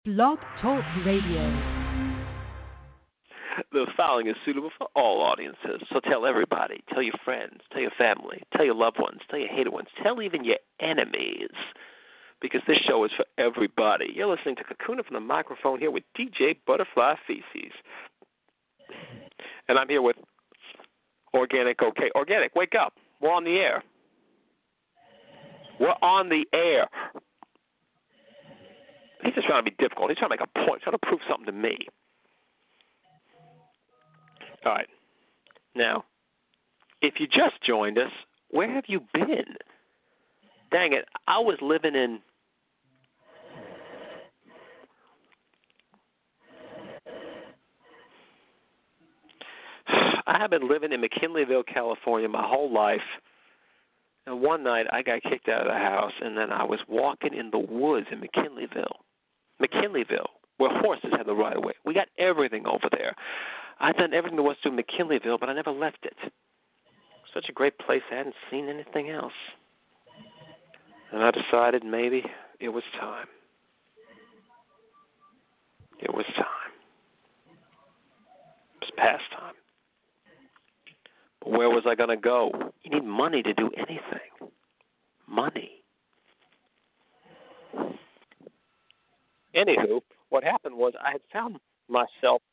Blog Talk Radio. The following is suitable for all audiences, so tell everybody, tell your friends, tell your family, tell your loved ones, tell your hated ones, tell even your enemies, because this show is for everybody. You're listening to Kakuna from the microphone here with DJ Butterfly Feces. And I'm here with Organic OK. Organic, wake up. We're on the air. We're on the air. He's just trying to be difficult. He's trying to make a point. He's trying to prove something to me. All right. Now, if you just joined us, where have you been? Dang it. I was living in I have been living in McKinleyville, California my whole life. And one night I got kicked out of the house, and then I was walking in the woods in McKinleyville, where horses had the right of way. We got everything over there. I'd done everything there was to McKinleyville, but I never left it. Such a great place, I hadn't seen anything else. And I decided maybe it was time. It was time. It was past time. But where was I going to go? You need money to do anything. Money. Anywho, what happened was I had found myself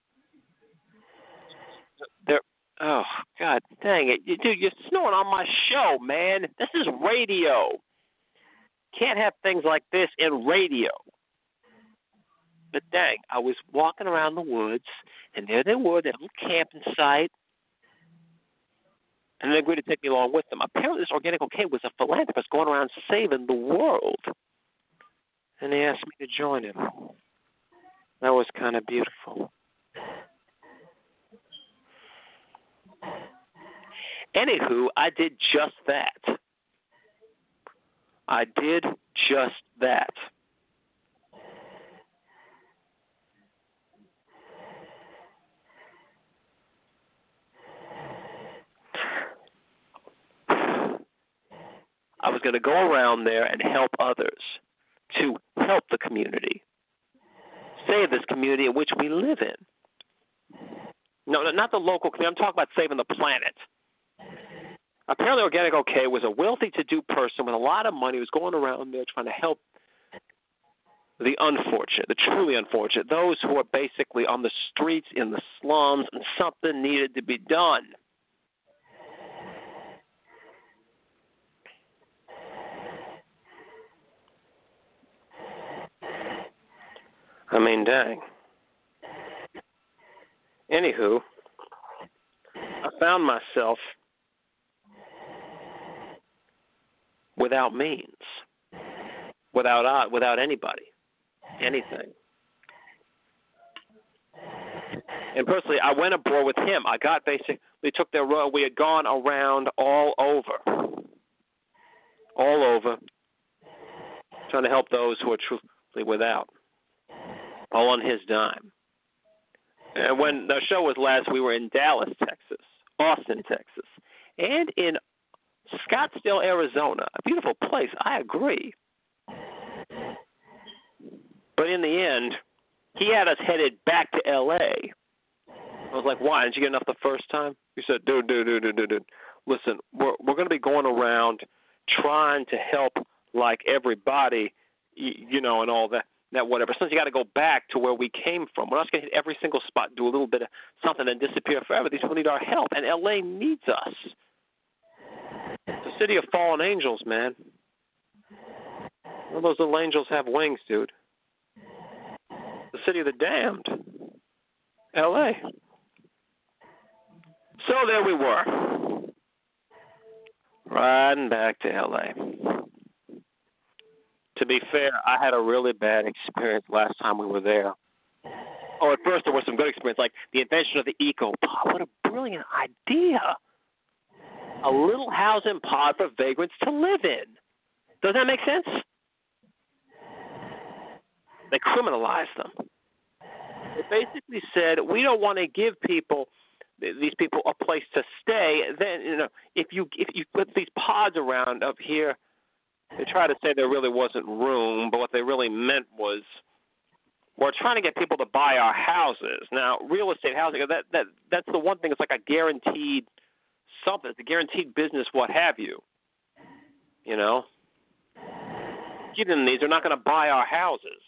there. Oh, God dang it. Dude, you're snoring on my show, man. This is radio. Can't have things like this in radio. But dang, I was walking around the woods, and there they were, that little camping site. And they agreed to take me along with them. Apparently, this Organic OK was a philanthropist going around saving the world. And they asked me to join him. That was kind of beautiful. Anywho, I did just that. I did just that. I was going to go around there and help others, to help the community, save this community in which we live in. No, not the local community. I'm talking about saving the planet. Apparently, Organic OK was a wealthy-to-do person with a lot of money who was going around there trying to help the unfortunate, the truly unfortunate, those who are basically on the streets, in the slums, and something needed to be done. I mean, dang. Anywho, I found myself without means, without anybody, anything. And personally, I went aboard with him. I got basically, took their road. We had gone around all over, trying to help those who are truly without. All on his dime. And when the show was last, we were in Dallas, Texas, Austin, Texas, and in Scottsdale, Arizona. A beautiful place, I agree. But in the end, he had us headed back to L.A. I was like, why? Didn't you get enough the first time? He said, dude. Listen, we're going to be going around trying to help like everybody, and all that. Whatever. Since you got to go back to where we came from. We're not going to hit every single spot, do a little bit of something, and disappear forever. These people need our help, and L.A. needs us. It's the city of fallen angels, man. All those little angels have wings, dude. The city of the damned. L.A. So there we were. Riding back to L.A. To be fair, I had a really bad experience last time we were there. Oh, at first there was some good experience, like the invention of the EcoPod. What a brilliant idea. A little housing pod for vagrants to live in. Does that make sense? They criminalized them. They basically said, we don't want to give these people a place to stay. Then, if you put these pods around up here, they try to say there really wasn't room, but what they really meant was we're trying to get people to buy our houses. Now, real estate housing, that's the one thing. It's like a guaranteed something. It's a guaranteed business, what have you. You know? Give them these. They're not going to buy our houses.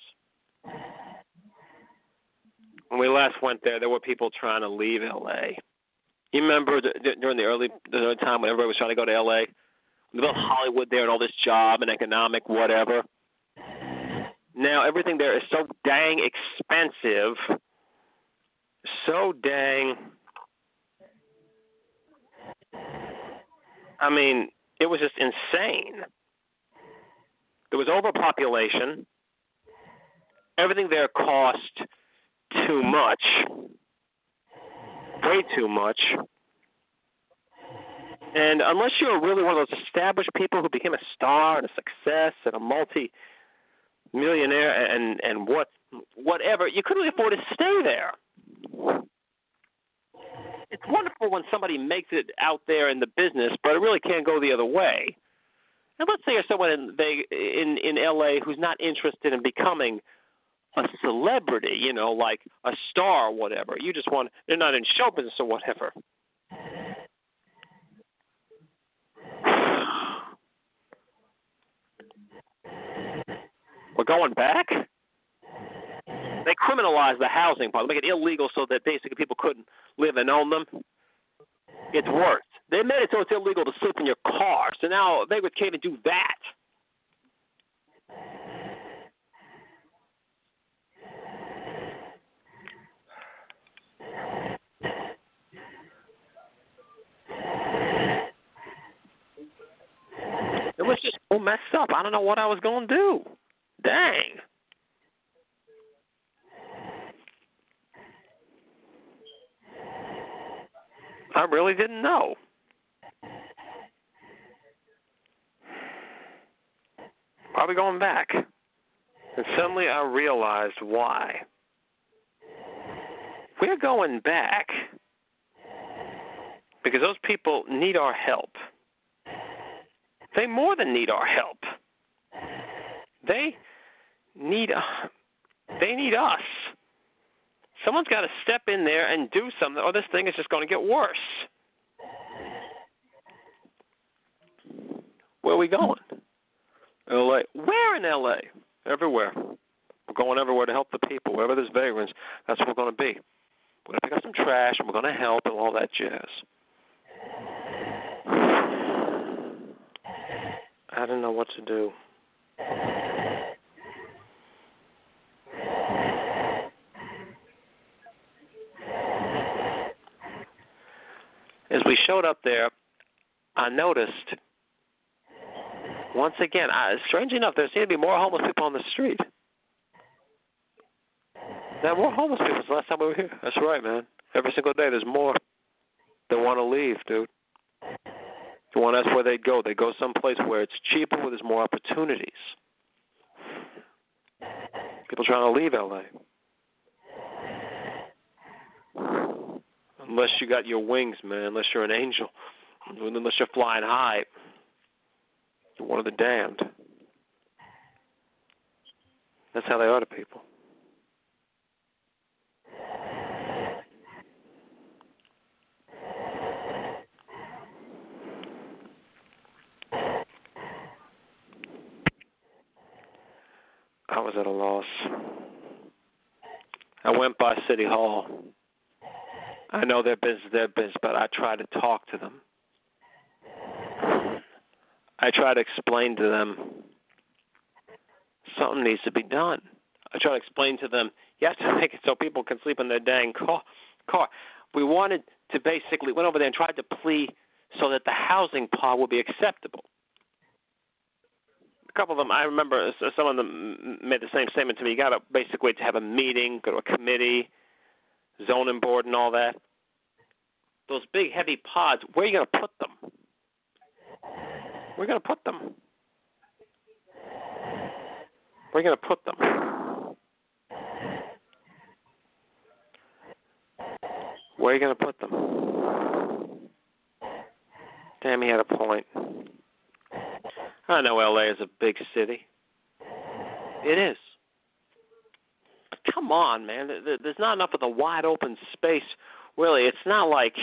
When we last went there were people trying to leave L.A. You remember during the early time when everybody was trying to go to L.A.? They built Hollywood there and all this job and economic whatever. Now everything there is so dang expensive, so dang. I mean, it was just insane. There was overpopulation. Everything there cost too much, way too much. And unless you're really one of those established people who became a star and a success and a multi-millionaire and whatever, you couldn't really afford to stay there. It's wonderful when somebody makes it out there in the business, but it really can't go the other way. And let's say you're someone in L.A. who's not interested in becoming a celebrity, you know, like a star or whatever. You just want, they're not in show business or whatever. We're going back? They criminalized the housing part, make it illegal so that basically people couldn't live and own them. It's worse. They made it so it's illegal to sleep in your car. So now they can't even do that. It was just so messed up. I don't know what I was going to do. Dang. I really didn't know. Probably going back. And suddenly I realized why. We're going back because those people need our help. They more than need our help. They need us. Someone's got to step in there and do something, or this thing is just going to get worse. Where are we going? L.A. Where in L.A.? Everywhere. We're going everywhere to help the people. Wherever there's vagrants, that's where we're going to be. We're going to pick up some trash, and we're going to help and all that jazz. I didn't know what to do. As we showed up there, I noticed, once again, strangely enough, there seemed to be more homeless people on the street. There are more homeless people since the last time we were here. That's right, man. Every single day there's more that want to leave, dude. You want to ask where they go. They go someplace where it's cheaper, where there's more opportunities. People trying to leave L.A. Unless you got your wings, man. Unless you're an angel. Unless you're flying high. You're one of the damned. That's how they are to people. I was at a loss. I went by City Hall. I know their business, but I try to talk to them. I try to explain to them something needs to be done. I try to explain to them, you have to make it so people can sleep in their dang car. We wanted to basically went over there and tried to plead so that the housing part would be acceptable. A couple of them, I remember some of them made the same statement to me. You got to basically to have a meeting, go to a committee, zoning board and all that. Those big, heavy pods, where are you going to put them? Where are you going to put them? Where are you going to put them? Where are you going to put them? Damn, he had a point. I know L.A. is a big city. It is. But come come on, man. There's not enough of the wide open space, really. It's not like,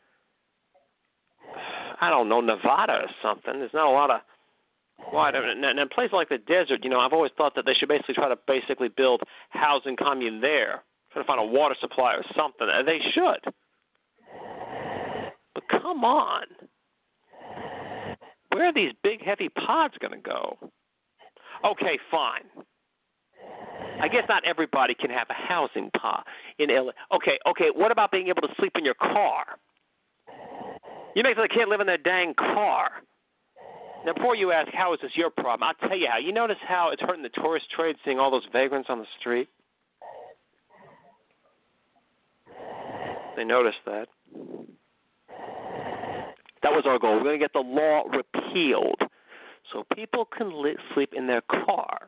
I don't know, Nevada or something. There's not a lot of wide. And in places like the desert, I've always thought that they should try to build housing commune there, try to find a water supply or something. They should. But come on. Where are these big, heavy pods going to go? Okay, fine. I guess not everybody can have a housing pod in LA. Okay, what about being able to sleep in your car? You make they can't live in their dang car. Now, before you ask, how is this your problem? I'll tell you how. You notice how it's hurting the tourist trade seeing all those vagrants on the street? They noticed that. That was our goal. We're going to get the law repealed so people can sleep in their car.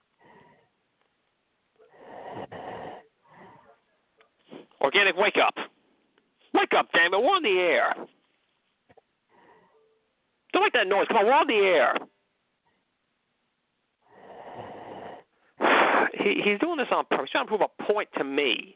Organic, wake up. Wake up, damn it. We're on the air. Don't make that noise. Come on, we're on the air. He's doing this on purpose. He's trying to prove a point to me.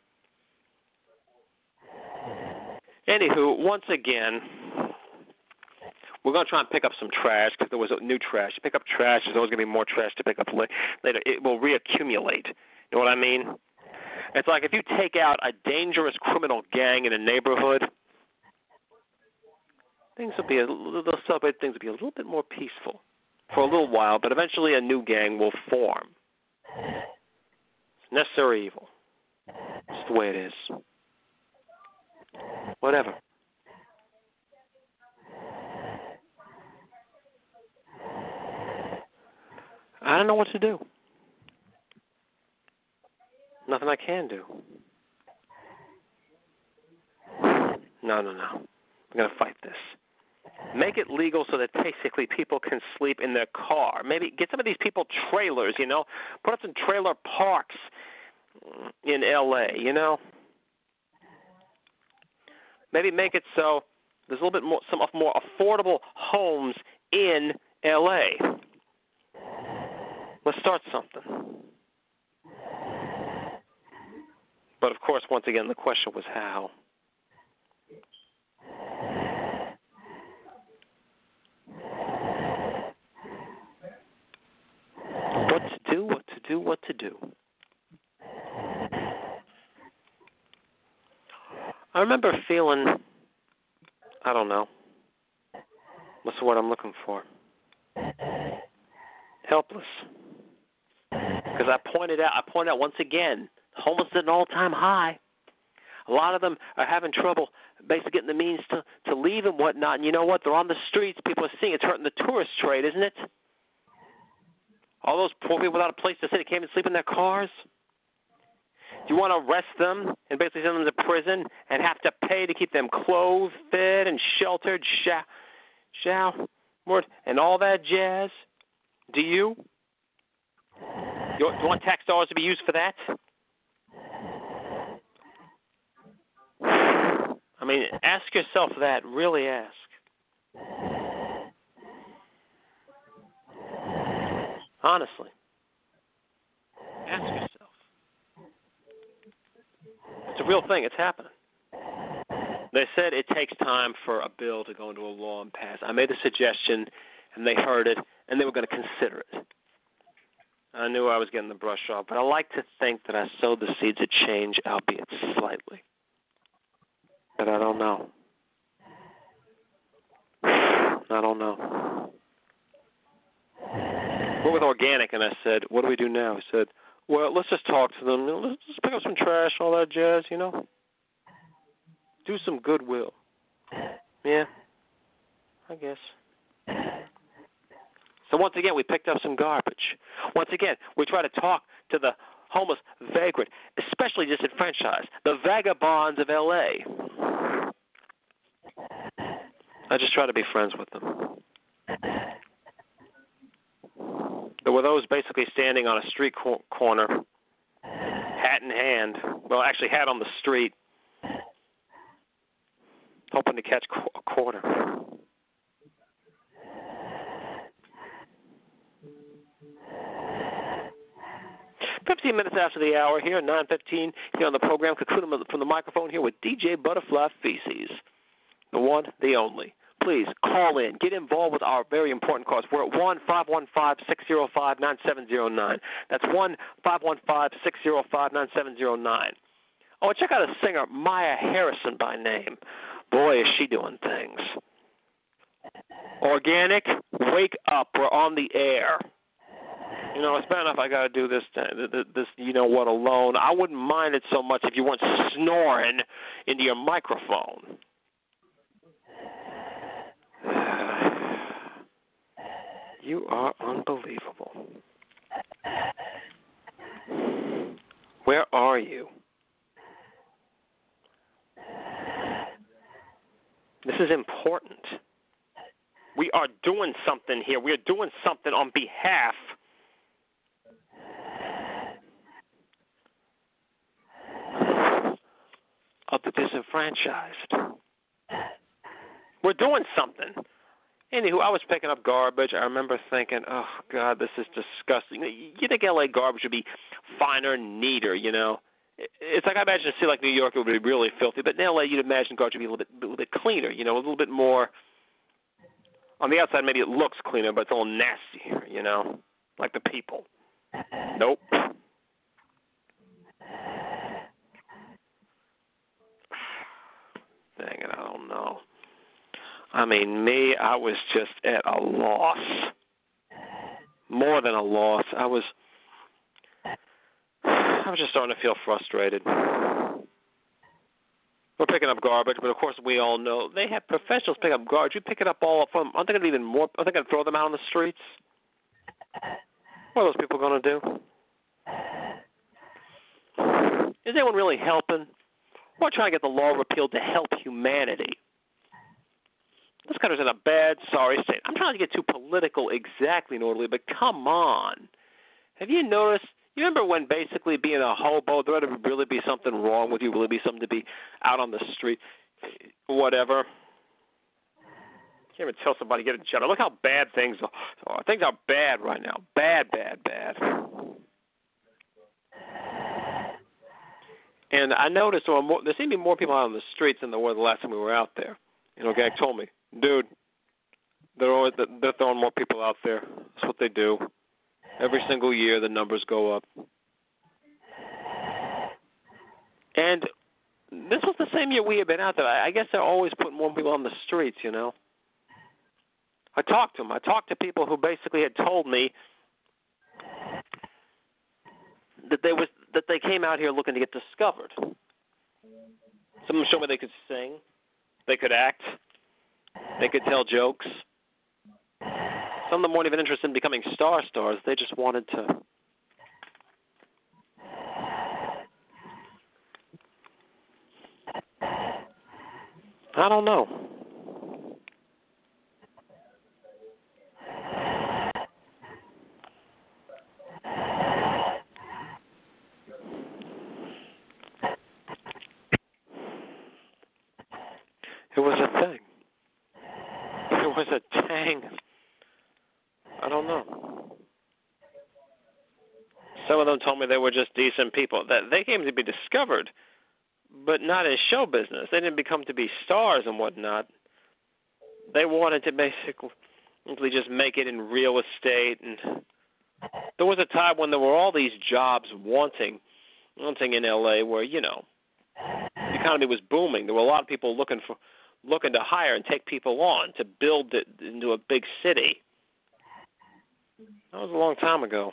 Anywho, once again, we're going to try and pick up some trash because there was new trash. You pick up trash, there's always going to be more trash to pick up later. It will reaccumulate. You know what I mean? It's like if you take out a dangerous criminal gang in a neighborhood, things will be a little bit more peaceful for a little while, but eventually a new gang will form. It's necessary evil. It's the way it is. Whatever. I don't know what to do. Nothing I can do. No. We're going to fight this. Make it legal so that basically people can sleep in their car. Maybe get some of these people trailers, Put up some trailer parks in L.A., Maybe make it so there's a little bit more, some more affordable homes in L.A. Let's start something. But, of course, once again, the question was how. What to do. I remember feeling, I don't know, what's the word I'm looking for? Helpless. Because I pointed out once again, homeless at an all-time high. A lot of them are having trouble basically getting the means to leave and whatnot. And you know what? They're on the streets. People are seeing it's hurting the tourist trade, isn't it? All those poor people without a place to sit, they can't even sleep in their cars. Do you want to arrest them and basically send them to prison and have to pay to keep them clothed, fed, and sheltered, showered, and all that jazz? Do you? Do you want tax dollars to be used for that? I mean, ask yourself that. Really ask. Honestly. Ask yourself. It's a real thing. It's happening. They said it takes time for a bill to go into a law and pass. I made a suggestion, and they heard it, and they were going to consider it. I knew I was getting the brush off, but I like to think that I sowed the seeds of change, albeit slightly. But I don't know. I don't know. We're with Organic, and I said, what do we do now? He said, well, let's just talk to them. Let's just pick up some trash, all that jazz, Do some goodwill. Yeah, I guess. So once again, we picked up some garbage. Once again, we try to talk to the homeless vagrant, especially disenfranchised, the vagabonds of L.A. I just try to be friends with them. There were those basically standing on a street corner, hat in hand. Well, actually, hat on the street, hoping to catch a quarter. 15 minutes after the hour here, 9:15 here on the program. Kakuna from the microphone here with DJ Butterfly Feces, the one, the only. Please call in. Get involved with our very important cause. We're at 1-515-605-9709. That's 1-515-605-9709. Oh, check out a singer, Maya Harrison by name. Boy, is she doing things. Organic, wake up. We're on the air. You know, it's bad enough I got to do this, you know what, alone. I wouldn't mind it so much if you weren't snoring into your microphone. You are unbelievable. Where are you? This is important. We are doing something here. We are doing something on behalf of the disenfranchised. We're doing something. Anywho, I was picking up garbage. I remember thinking, oh, God, this is disgusting. You think L.A. garbage would be finer, neater, you know? It's like I imagine a city like New York, it would be really filthy. But in L.A., you'd imagine garbage would be a little bit cleaner, you know, a little bit more. On the outside, maybe it looks cleaner, but it's a little nastier, you know, like the people. Nope. Dang it, I don't know. I mean, me, I was just at a loss. More than a loss. I was just starting to feel frustrated. We're picking up garbage, but of course we all know they have professionals pick up garbage. You pick it up all up from. Aren't they going to even more? Are they going to throw them out on the streets? What are those people going to do? Is anyone really helping? We're trying to get the law repealed to help humanity. This country's in a bad, sorry state. I'm trying to get too political exactly, Nordley, but come on. Have you noticed? You remember when basically being a hobo, there ought to really be something wrong with you, really be something to be out on the street, whatever. Can't even tell somebody to get a job. Look how bad things are. Things are bad right now. Bad, bad, bad. And I noticed there seemed to be more people out on the streets than there were the last time we were out there. You know, Gag told me, dude, they're throwing more people out there. That's what they do. Every single year, the numbers go up. And this was the same year we had been out there. I guess they're always putting more people on the streets, you know. I talked to them. I talked to people who basically had told me that they came out here looking to get discovered. Some of them showed me they could sing, they could act, they could tell jokes. Some of them weren't even interested in becoming stars. They just wanted to. I don't know. It was a thing. It was a tang. I don't know. Some of them told me they were just decent people. That they came to be discovered, but not in show business. They didn't become to be stars and whatnot. They wanted to basically just make it in real estate. And there was a time when there were all these jobs wanting in L.A. where, you know, the economy was booming. There were a lot of people looking to hire and take people on to build it into a big city. That was a long time ago.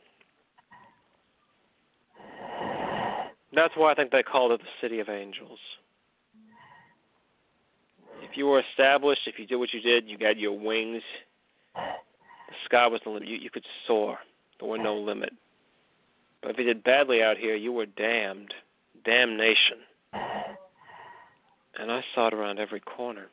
That's why I think they called it the City of Angels. If you were established, if you did what you did, you got your wings, the sky was the limit. You could soar. There were no limit. But if you did badly out here, you were damned. Damnation. And I saw it around every corner.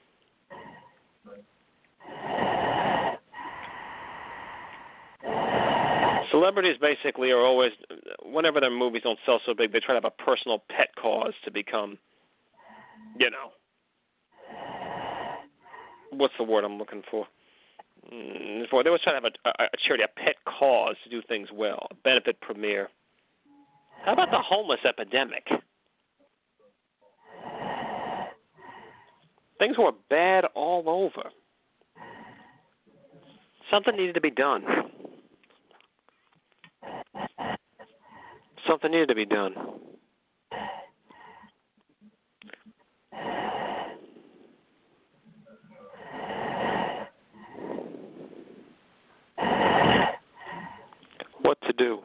Celebrities basically are always, whenever their movies don't sell so big, they try to have a personal pet cause to become, you know, what's the word I'm looking for? They always try to have a charity, a pet cause to do things well, a benefit premiere. How about the homeless epidemic? Things were bad all over. Something needed to be done. Something needed to be done. What to do?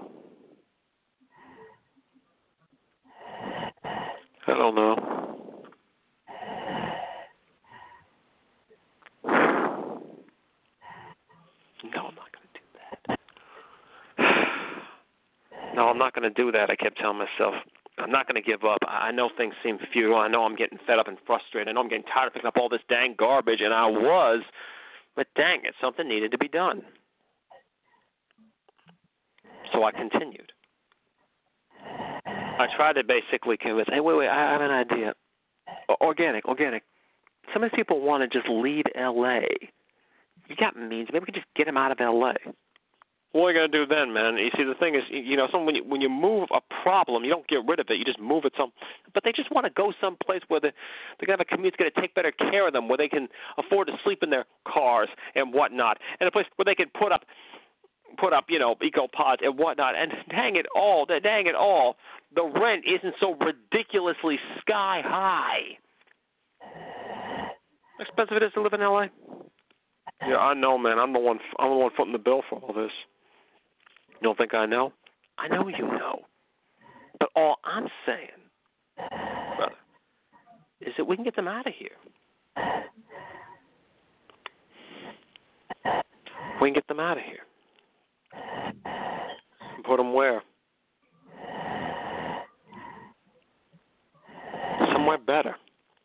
I don't know. No, I'm not going to do that. No, I'm not going to do that, I kept telling myself. I'm not going to give up. I know things seem futile. I know I'm getting fed up and frustrated. I know I'm getting tired of picking up all this dang garbage, and I was. But dang it, something needed to be done. So I continued. I tried to basically convince, hey, wait, I have an idea. Organic. Some of these people want to just leave L.A. You got means. Maybe we can just get them out of L.A. What are you going to do then, man? You see, the thing is, when you move a problem, you don't get rid of it. You just move it but they just want to go someplace where they're going to have a community that's going to take better care of them, where they can afford to sleep in their cars and whatnot, and a place where they can put up, eco pods and whatnot. And dang it all, the rent isn't so ridiculously sky high. How expensive it is to live in L.A.? Yeah, I know, man. I'm the one footing the bill for all this. You don't think I know? I know you know. But all I'm saying, brother, is that we can get them out of here. We can get them out of here. Put them where? Somewhere better.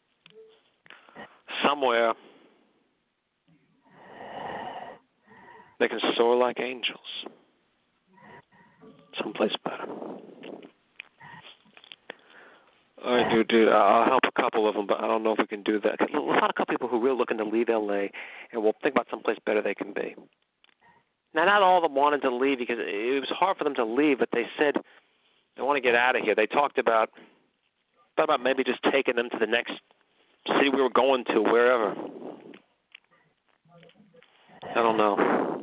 Somewhere they can soar like angels. Someplace better. All right, dude, I'll help a couple of them, but I don't know if we can do that. We'll find a couple people who are really looking to leave L.A., and we'll think about someplace better they can be. Now, not all of them wanted to leave because it was hard for them to leave, but they said they want to get out of here. They talked about maybe just taking them to the next city we were going to, wherever. I don't know.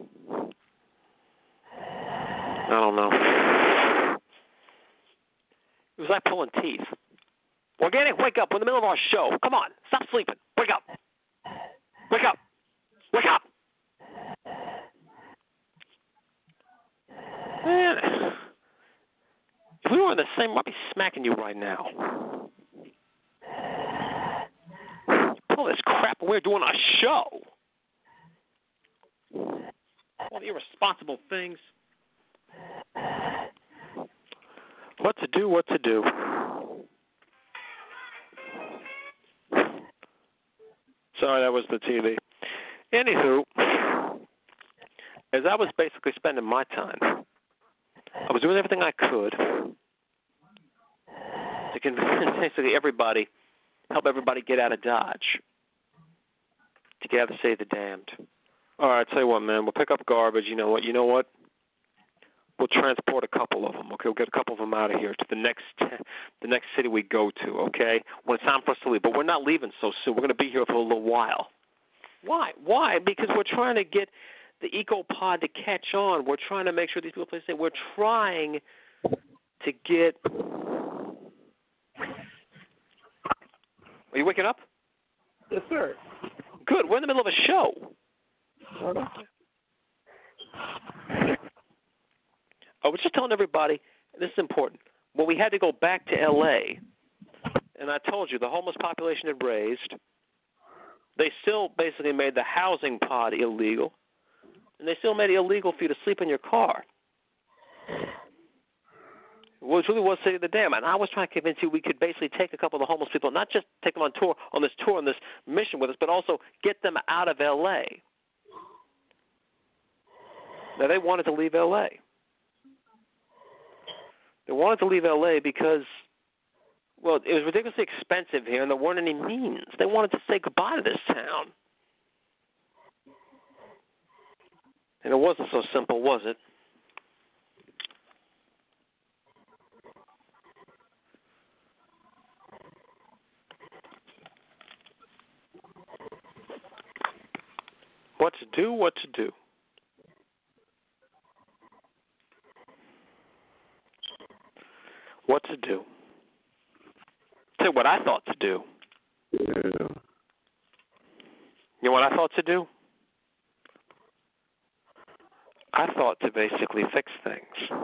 It was like pulling teeth. Organic, wake up. We're in the middle of our show. Come on. Stop sleeping. Wake up. Wake up. Wake up. Man, if we were in the same, I'd be smacking you right now. Pull this crap. We're doing a show. All the irresponsible things. What to do. Sorry, that was the TV. Anywho, as I was basically spending my time, I was doing everything I could to convince basically everybody, help everybody get out of Dodge, to get out of the city of the damned. All right, tell you what, man, we'll pick up garbage. You know what? We'll transport a couple of them. Okay, we'll get a couple of them out of here to the next city we go to. Okay, when it's time for us to leave, but we're not leaving so soon. We're going to be here for a little while. Why? Because we're trying to get the EcoPod to catch on. We're trying to make sure these people say we're trying to get. Are you waking up? Yes, sir. Good. We're in the middle of a show. I was just telling everybody, this is important, when we had to go back to L.A., and I told you the homeless population had raised, they still basically made the housing pod illegal, and they still made it illegal for you to sleep in your car. Which really was City of the Dam. And I was trying to convince you we could basically take a couple of the homeless people, not just take them on this mission with us, but also get them out of L.A. Now, they wanted to leave L.A. They wanted to leave L.A. because, well, it was ridiculously expensive here, and there weren't any means. They wanted to say goodbye to this town. And it wasn't so simple, was it? What to do, what to do. What to do. Tell you what I thought to do. Yeah. You know what I thought to do? I thought to basically fix things.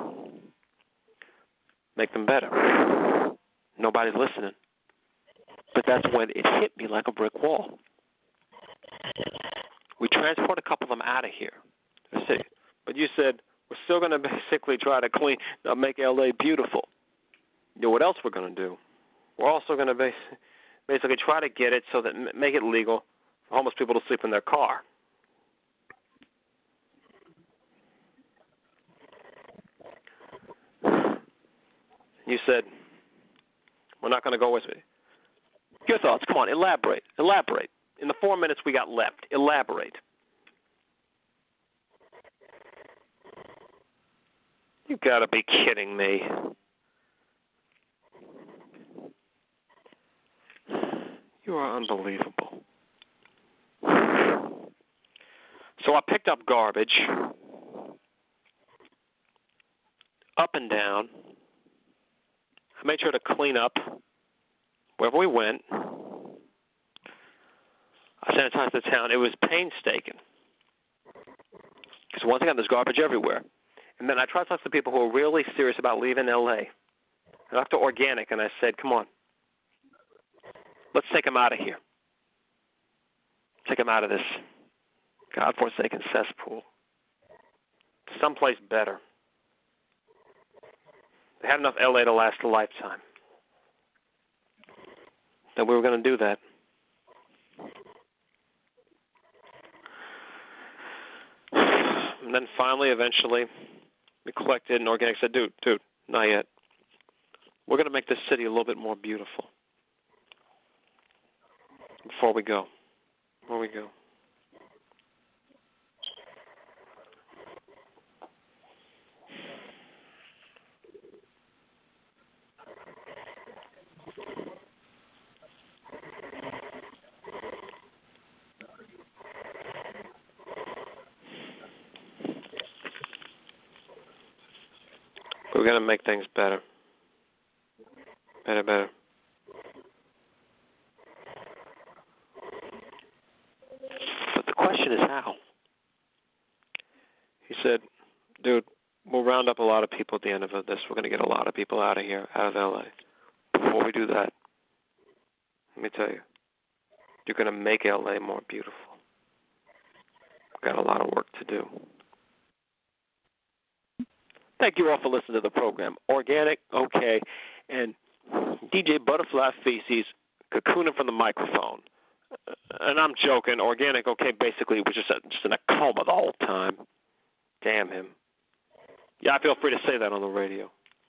Make them better. Nobody's listening. But that's when it hit me like a brick wall. We transport a couple of them out of here. But you said we're still going to basically try to make L.A. beautiful. You know what else we're going to do? We're also going to basically try to get it so that make it legal for homeless people to sleep in their car. You said we're not going to go with me. Your thoughts. Come on, elaborate. Elaborate. In the 4 minutes we got left, elaborate. You got to be kidding me. You are unbelievable. So I picked up garbage up and down. I made sure to clean up wherever we went. I sanitized the town. It was painstaking. Because once again, there's garbage everywhere. And then I tried to talk to people who are really serious about leaving L.A. I talked to Organic, and I said, come on. Let's take them out of here. Take them out of this godforsaken cesspool. Someplace better. They had enough L.A. to last a lifetime. That we were going to do that. And then finally, eventually, we collected, and Organic said, dude, not yet. We're going to make this city a little bit more beautiful. Before we go. We're going to make things better. Better. But the question is how. He said, dude, we'll round up a lot of people at the end of this. We're going to get a lot of people out of here, out of L.A. Before we do that, let me tell you, you're going to make L.A. more beautiful. We've got a lot of work to do. Thank you all for listening to the program. Organic, okay, and DJ Butterfly Feces cocooning from the microphone. And I'm joking. Organic, okay, basically was just in a coma the whole time. Damn him. Yeah, I feel free to say that on the radio.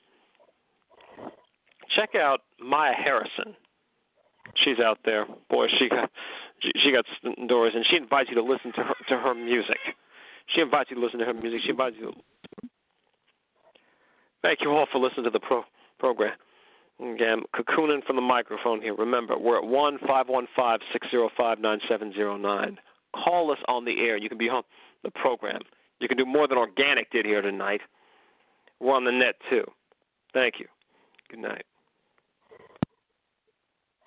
Check out Maya Harrison. She's out there. Boy, she got doors, and she invites you to listen to her music. She invites you to listen to her music. She invites you. Thank you all for listening to the program. Again, cocooning from the microphone here. Remember, we're at 1-515-605-9709. Call us on the air. You can be on the program. You can do more than Organic did here tonight. We're on the net, too. Thank you. Good night.